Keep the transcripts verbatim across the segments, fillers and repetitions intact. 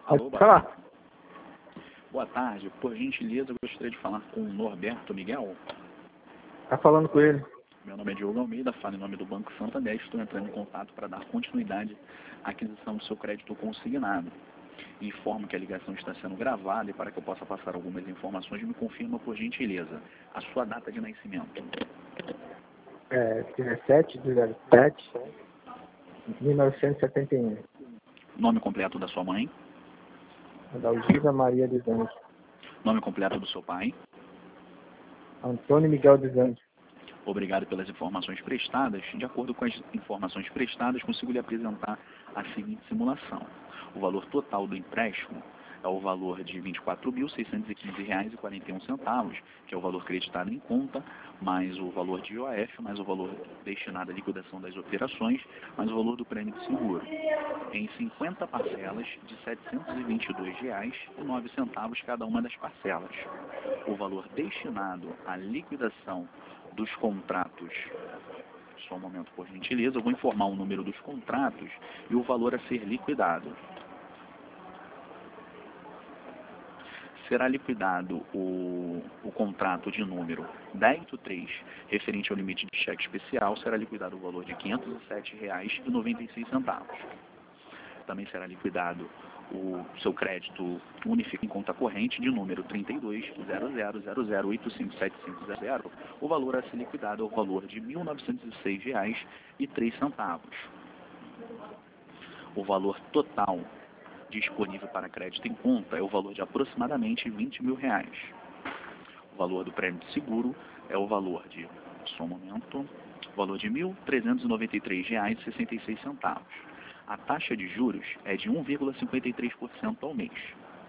Alô, boa Falar. tarde. Boa tarde. Por gentileza, eu gostaria de falar com o Norberto Miguel. Tá falando com ele. Meu nome é Diogo Almeida, falo em nome do Banco Santander. Estou entrando em contato para dar continuidade à aquisição do seu crédito consignado. Informo que a ligação está sendo gravada e para que eu possa passar algumas informações, me confirma por gentileza a sua data de nascimento. É dezessete de sete de mil novecentos e setenta e um. Nome completo da sua mãe. Adalgisa Maria dos Anjos. Nome completo do seu pai. Antônio Miguel dos Anjos. Obrigado pelas informações prestadas. De acordo com as informações prestadas, consigo lhe apresentar a seguinte simulação. O valor total do empréstimo é o valor de vinte e quatro mil, seiscentos e quinze reais e quarenta e um centavos, que é o valor creditado em conta, mais o valor de I O F, mais o valor destinado à liquidação das operações, mais o valor do prêmio de seguro, em cinquenta parcelas de setecentos e vinte e dois reais e nove centavos cada uma das parcelas. O valor destinado à liquidação dos contratos, só um momento por gentileza, eu vou informar o número dos contratos e o valor a ser liquidado. Será liquidado o, o contrato de número dez oito três, referente ao limite de cheque especial, será liquidado o valor de quinhentos e sete reais e noventa e seis centavos. Também será liquidado o seu crédito unifica em conta corrente de número trinta e dois, zero zero zero zero oito cinco sete cinco zero zero. O valor a ser liquidado é o valor de mil novecentos e seis reais e três centavos. O valor total disponível para crédito em conta é o valor de aproximadamente vinte mil reais. O valor do prêmio de seguro é o valor de, só um momento, o valor de mil trezentos e noventa e três reais e sessenta e seis centavos. A taxa de juros é de um vírgula cinquenta e três por cento ao mês.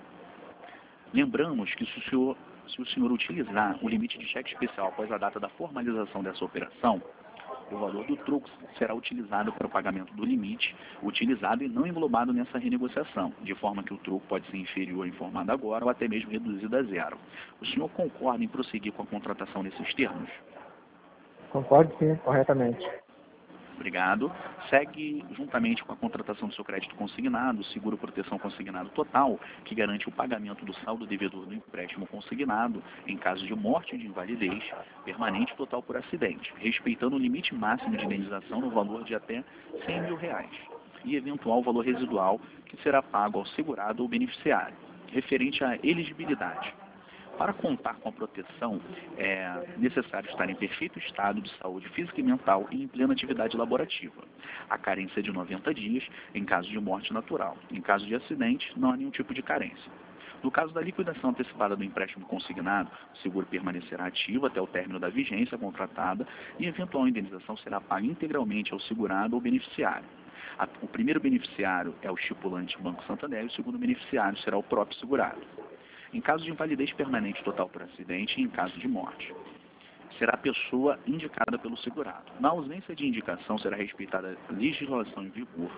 Lembramos que se o senhor, se o senhor utilizar o limite de cheque especial após a data da formalização dessa operação, o valor do troco será utilizado para o pagamento do limite utilizado e não englobado nessa renegociação, de forma que o troco pode ser inferior ao informado agora ou até mesmo reduzido a zero. O senhor concorda em prosseguir com a contratação nesses termos? Concordo sim, corretamente. Obrigado. Segue juntamente com a contratação do seu crédito consignado, seguro proteção consignado total, que garante o pagamento do saldo devedor do empréstimo consignado em caso de morte ou de invalidez permanente total por acidente, respeitando o limite máximo de indenização no valor de até cem mil reais e eventual valor residual que será pago ao segurado ou beneficiário, referente à elegibilidade. Para contar com a proteção, é necessário estar em perfeito estado de saúde física e mental e em plena atividade laborativa. A carência é de noventa dias em caso de morte natural. Em caso de acidente, não há nenhum tipo de carência. No caso da liquidação antecipada do empréstimo consignado, o seguro permanecerá ativo até o término da vigência contratada e eventual indenização será paga integralmente ao segurado ou beneficiário. O primeiro beneficiário é o estipulante Banco Santander e o segundo beneficiário será o próprio segurado. Em caso de invalidez permanente total por acidente e em caso de morte, será a pessoa indicada pelo segurado. Na ausência de indicação, será respeitada a legislação em vigor.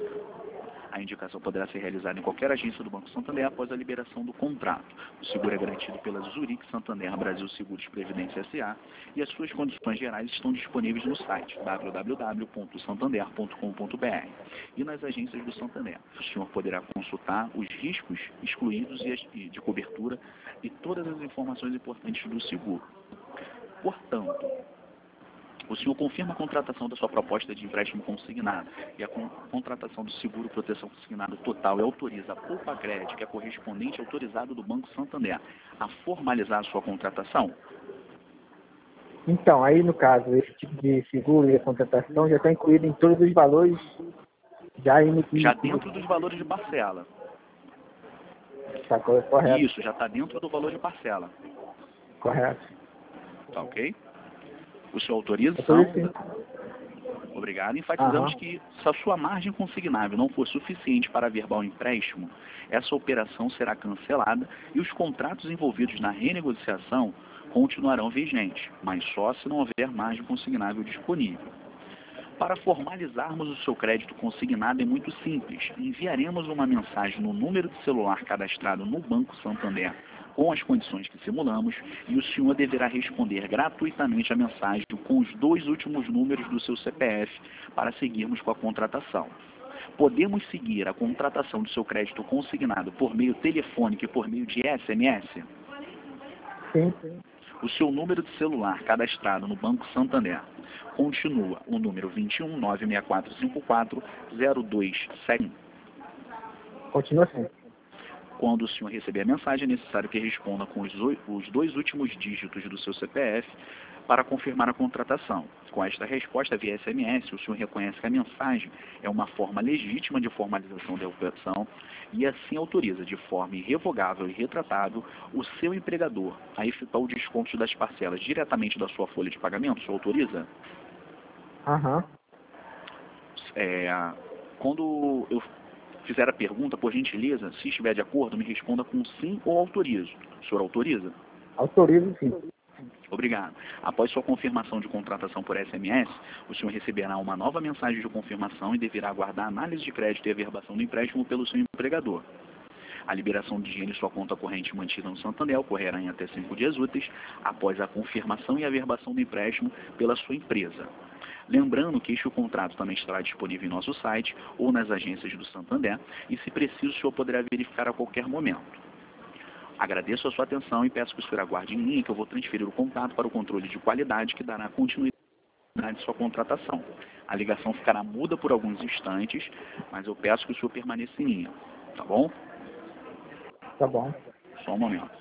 A indicação poderá ser realizada em qualquer agência do Banco Santander após a liberação do contrato. O seguro é garantido pela Zurich Santander Brasil Seguros Previdência S A e as suas condições gerais estão disponíveis no site w w w ponto santander ponto com ponto b r e nas agências do Santander. O senhor poderá consultar os riscos excluídos e as, e de cobertura e todas as informações importantes do seguro. Portanto, o senhor confirma a contratação da sua proposta de empréstimo consignado e a con contratação do seguro proteção consignado total e autoriza a Poupa Crédito, que é correspondente autorizado do Banco Santander, a formalizar a sua contratação? Então, aí no caso, esse tipo de seguro e a contratação já está incluído em todos os valores já emitidos. Já dentro dos valores de parcela. Está correto. Isso, já está dentro do valor de parcela. Correto. Tá ok? O senhor autoriza? Autorizo. Obrigado. Enfatizamos Aham. que se a sua margem consignável não for suficiente para averbar o empréstimo, essa operação será cancelada e os contratos envolvidos na renegociação continuarão vigentes, mas só se não houver margem consignável disponível. Para formalizarmos o seu crédito consignado é muito simples. Enviaremos uma mensagem no número de celular cadastrado no Banco Santander com as condições que simulamos e o senhor deverá responder gratuitamente a mensagem com os dois últimos números do seu C P F para seguirmos com a contratação. Podemos seguir a contratação do seu crédito consignado por meio telefônico e por meio de S M S? Sim, sim. O seu número de celular cadastrado no Banco Santander continua o número dois um nove seis quatro cinco quatro zero dois sete um. Continua assim. Quando o senhor receber a mensagem, é necessário que responda com os, os dois últimos dígitos do seu C P F para confirmar a contratação. Com esta resposta via S M S, o senhor reconhece que a mensagem é uma forma legítima de formalização da operação e assim autoriza de forma irrevogável e retratável o seu empregador a efetuar o desconto das parcelas diretamente da sua folha de pagamento. O senhor autoriza? Aham. É, quando eu fizer a pergunta, por gentileza, se estiver de acordo, me responda com sim ou autorizo. O senhor autoriza? Autorizo, sim. Obrigado. Após sua confirmação de contratação por S M S, o senhor receberá uma nova mensagem de confirmação e deverá aguardar a análise de crédito e averbação do empréstimo pelo seu empregador. A liberação de dinheiro em sua conta corrente mantida no Santander ocorrerá em até cinco dias úteis após a confirmação e averbação do empréstimo pela sua empresa. Lembrando que este contrato também estará disponível em nosso site ou nas agências do Santander e, se preciso, o senhor poderá verificar a qualquer momento. Agradeço a sua atenção e peço que o senhor aguarde em linha que eu vou transferir o contato para o controle de qualidade que dará continuidade de sua contratação. A ligação ficará muda por alguns instantes, mas eu peço que o senhor permaneça em linha. Tá bom? Tá bom. Só um momento.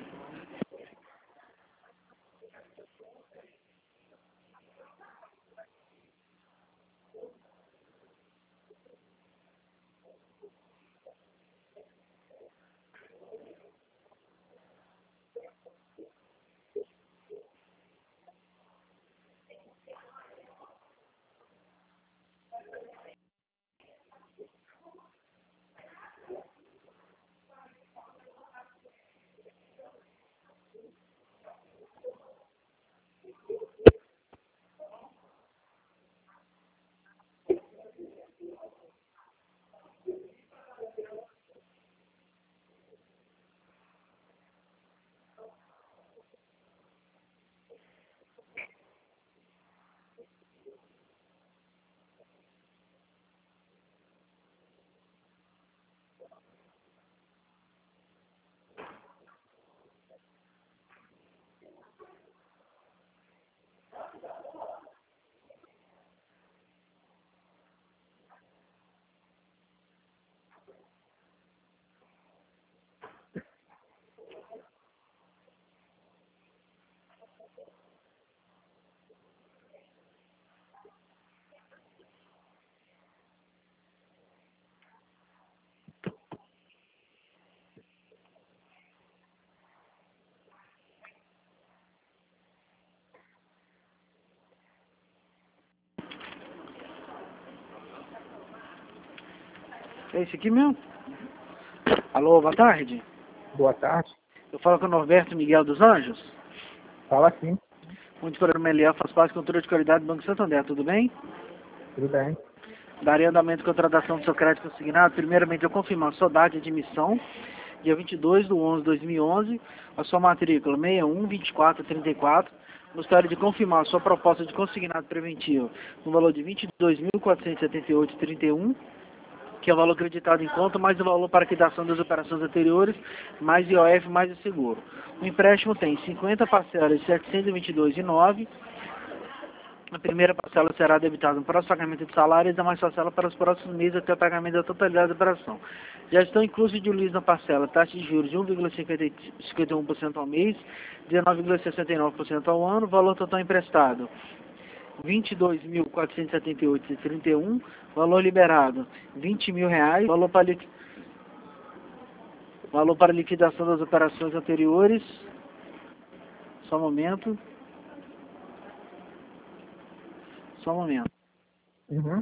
É esse aqui mesmo? Alô, boa tarde. Boa tarde. Eu falo com o Norberto Miguel dos Anjos. Fala sim. Muito programa L A faz parte do controle de qualidade do Banco Santander, tudo bem? Tudo bem. Daria andamento com a contratação do seu crédito consignado. Primeiramente, eu confirmo a sua data de admissão, dia vinte e dois de onze de dois mil e onze, a sua matrícula seis um dois quatro três quatro. Gostaria de confirmar a sua proposta de consignado preventivo no valor de vinte e dois mil quatrocentos e setenta e oito reais e trinta e um centavos, que é o valor acreditado em conta, mais o valor para quitação das operações anteriores, mais I O F, mais o seguro. O empréstimo tem cinquenta parcelas de setecentos e vinte e dois reais e nove centavos. A primeira parcela será debitada no próximo pagamento de salário e a demais parcela para os próximos meses até o pagamento da totalidade da operação. Já estão inclusos de juros na parcela taxa de juros de um vírgula cinquenta e um por cento ao mês, dezenove vírgula sessenta e nove por cento ao ano, valor total emprestado vinte e dois mil quatrocentos e setenta e oito reais e trinta e um centavos, valor liberado vinte mil reais, valor para, liqu... valor para liquidação das operações anteriores, só um momento, só um momento. Uhum.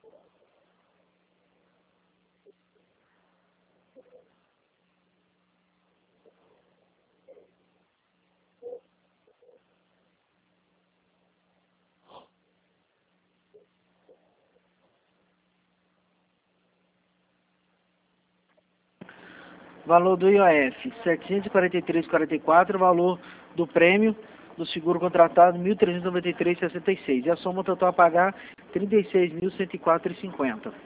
Valor do I O F, setecentos e quarenta e três reais e quarenta e quatro centavos, valor do prêmio do seguro contratado, mil trezentos e noventa e três reais e sessenta e seis centavos. E a soma total a pagar, trinta e seis mil cento e quatro reais e cinquenta centavos.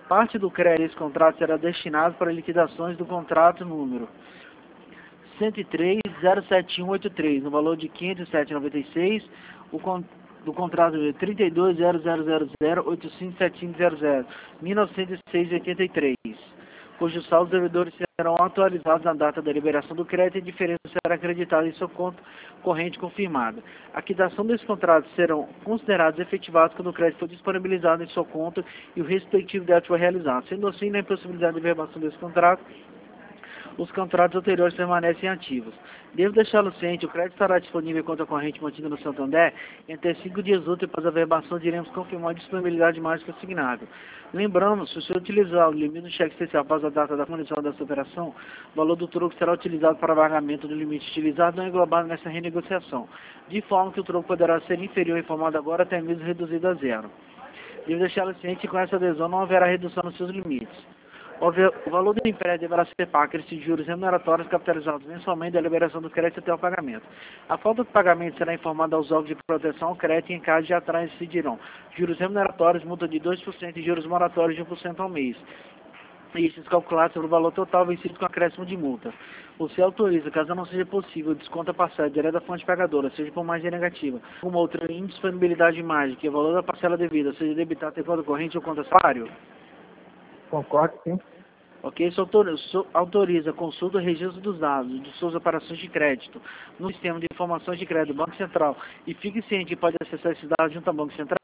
Parte do crédito desse contrato será destinado para liquidações do contrato número cento e três zero sete um oito três, no valor de quinhentos e sete reais e noventa e seis centavos, o con do contrato número trinta e dois zero zero zero zero oito cinco sete cinco zero zero, mil novecentos e seis reais e oitenta e três centavos, cujo saldo dos devedores serão atualizados na data da liberação do crédito e a diferença será acreditada em sua conta corrente confirmada. A quitação desses contratos serão considerados efetivados quando o crédito for disponibilizado em sua conta e o respectivo débito for realizado. Sendo assim, na impossibilidade de verbação desse contrato, os contratos anteriores permanecem ativos. Devo deixá-lo ciente, o crédito estará disponível em conta corrente mantida no Santander entre cinco dias úteis após a verbação, iremos confirmar a disponibilidade de mais consignado. Lembramos, se o senhor utilizar o limite do cheque especial após a data da condição dessa operação, o valor do troco será utilizado para pagamento do limite utilizado não englobado nessa renegociação, de forma que o troco poderá ser inferior informado agora até mesmo reduzido a zero. Devo deixá-lo ciente que com essa adesão não haverá redução nos seus limites. O valor do empréstimo deverá ser pago esses juros remuneratórios capitalizados mensalmente da liberação do crédito até o pagamento. A falta de pagamento será informada aos órgãos de proteção ao crédito e em caso de atraso decidirão juros remuneratórios, multa de dois por cento e juros moratórios de um por cento ao mês. Estes calculados sobre o valor total vencido com acréscimo de multa. Você autoriza, caso não seja possível, o desconto a parcela direto da fonte pagadora, seja por margem negativa, uma outra indisponibilidade de margem, que o valor da parcela devida seja debitado em conta corrente ou conta salário? Concordo, sim. Ok? Isso autoriza, autoriza a consulta e registro dos dados de suas operações de crédito no sistema de informações de crédito do Banco Central e fique ciente que pode acessar esses dados junto ao Banco Central?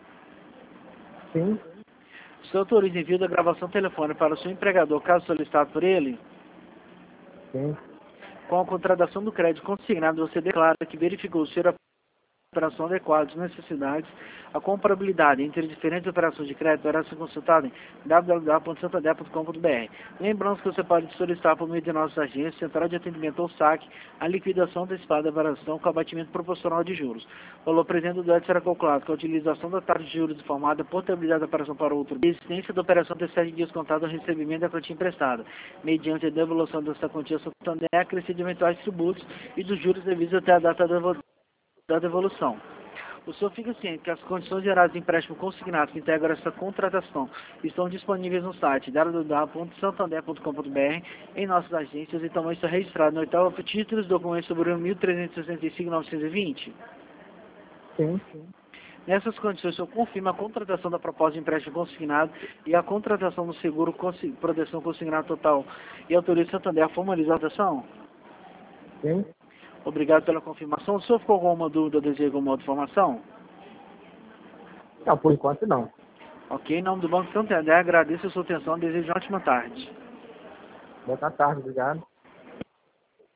Sim. O senhor autoriza envio da gravação telefônica para o seu empregador, caso solicitado por ele? Sim. Com a contratação do crédito consignado, você declara que verificou ser a operação adequada às necessidades, a comparabilidade entre diferentes operações de crédito deverá ser consultada em w w w ponto santander ponto com ponto b r. Lembrando que você pode solicitar por meio de nossas agências, central de atendimento ou saque, a liquidação antecipada da variação com abatimento proporcional de juros. O valor presente do débito será calculado com a utilização da taxa de juros informada, portabilidade da operação para outro, e existência da operação até sete dias contado ao recebimento da quantia emprestada, mediante a devolução dessa quantia Santander, acrescido de eventuais tributos e dos juros devidos até a data da da devolução. O senhor fica ciente que as condições gerais de empréstimo consignado que integram essa contratação estão disponíveis no site w w w ponto santander ponto com ponto b r, em nossas agências, e também está registrado no oitavo título dos documentos sobre o mil trezentos e sessenta e cinco mil novecentos e vinte? Sim, sim. Nessas condições, o senhor confirma a contratação da proposta de empréstimo consignado e a contratação do seguro consi proteção consignado total e autoriza Santander a formalização? Sim. Obrigado pela confirmação. O senhor ficou com alguma dúvida ou deseja alguma outra informação? Não, por enquanto não. Ok, em nome do Banco Santander, agradeço a sua atenção e desejo uma ótima tarde. Boa tarde, obrigado.